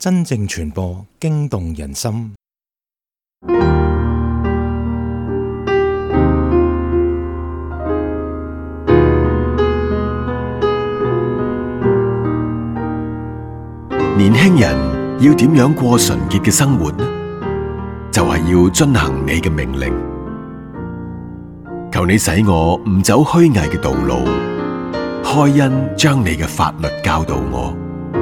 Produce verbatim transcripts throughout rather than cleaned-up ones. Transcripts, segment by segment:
真正傳播，驚動人心。 年輕人要點樣過純潔嘅生活呢？就係要遵行你嘅命令。求你使我唔走虛偽嘅道路，開恩將你嘅法律教導我。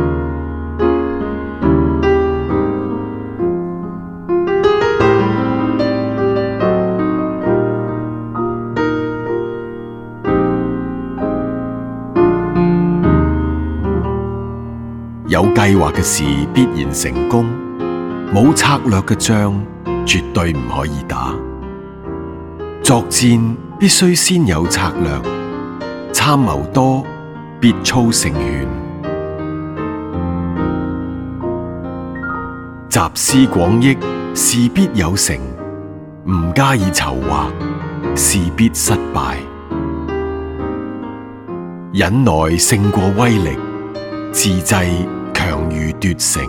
有計劃嘅事必然成功，冇策略嘅仗絕對唔可以打。作戰必須先有策略，參謀多必操勝券。集思廣益，事必有成；唔加以籌劃，事必失敗。忍耐勝過威力，自制強如奪城。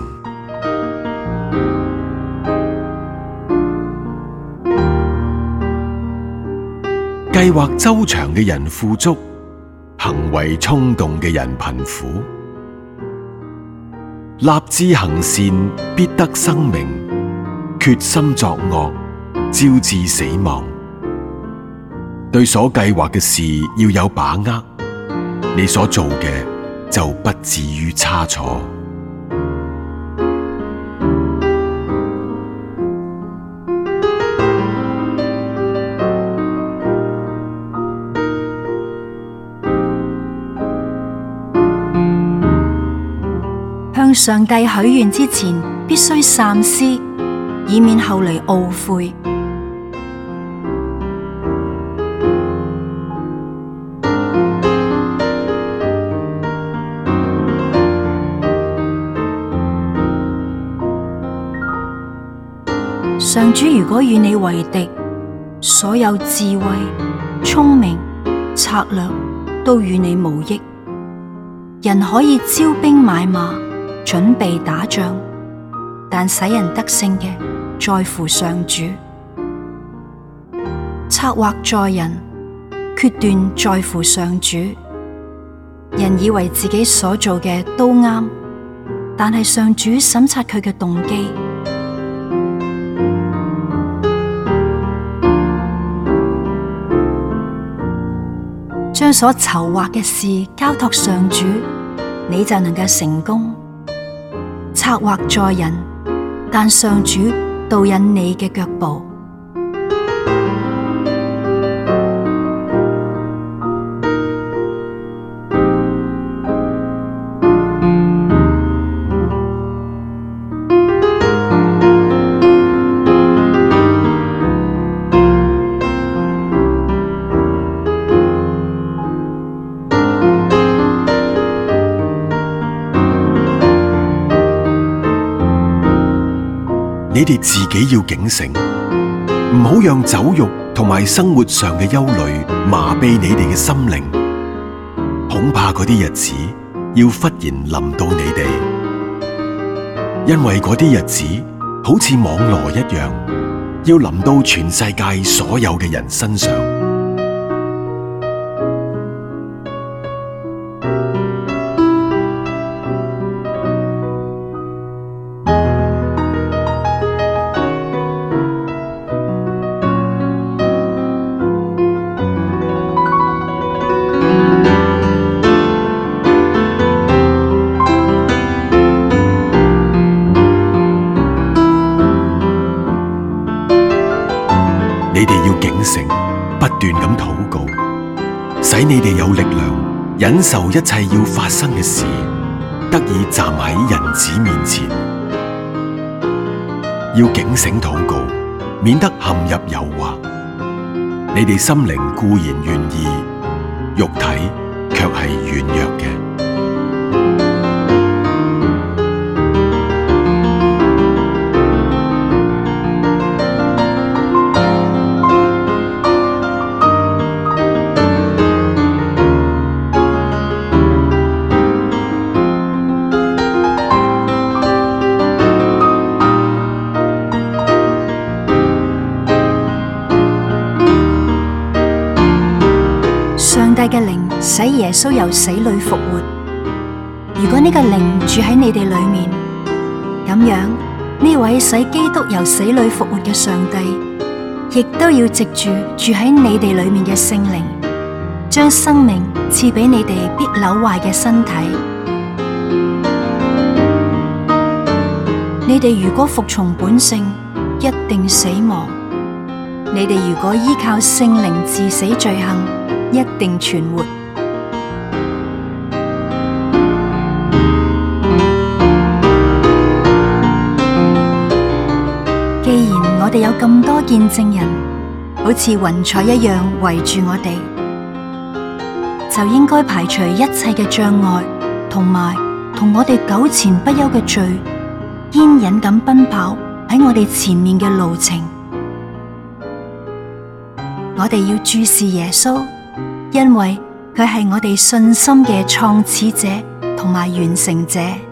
計劃周詳嘅人富足，行為衝動嘅人貧苦。立志行善，必得生命；決心作惡，招致死亡。對所計劃嘅事要有把握，你所做嘅就不至於差錯。 向上帝許願之前，必須三思，以免後嚟懊悔。上主如果與你為敵，所有智慧、聰明、策略都與你無益。人可以招兵買馬，準備打仗，但使人得勝嘅，在乎上主。策劃在人，決斷在乎上主。人以為自己所做嘅都啱，但係上主審察佢嘅動機。將所籌劃嘅事交託上主，你就能夠成功。策劃在人，但上主導引你嘅腳步。 你哋自己要警醒，唔好讓酒肉同埋生活上嘅憂慮麻痹你哋嘅心靈。恐怕嗰啲日子要忽然臨到你哋，因為嗰啲日子好似網羅一樣，要臨到全世界所有嘅人身上。你哋要警醒，不斷咁禱告，使你哋有力量忍受一切要發生嘅事，得以站喺人子面前。要警醒禱告，免得陷入誘惑。你哋心靈固然願意，肉體卻係軟弱嘅。 耶穌由死裏復活。如果呢個靈住喺你哋裏面，咁樣呢位使基督由死裏復活嘅上帝，亦都要藉住住喺你哋裏面嘅聖靈，將生命賜俾你哋必朽壞嘅身體。你哋如果服從本性，一定死亡；你哋如果依靠聖靈治死罪行，一定存活。既然我哋有咁多見證人，好似雲彩一樣圍住我哋，就應該排除一切嘅障礙，同埋同我哋糾纏不休嘅罪，牽引咁奔跑喺我哋前面嘅路程。我哋要注視耶穌，因為佢係我哋信心嘅創始者同埋完成者。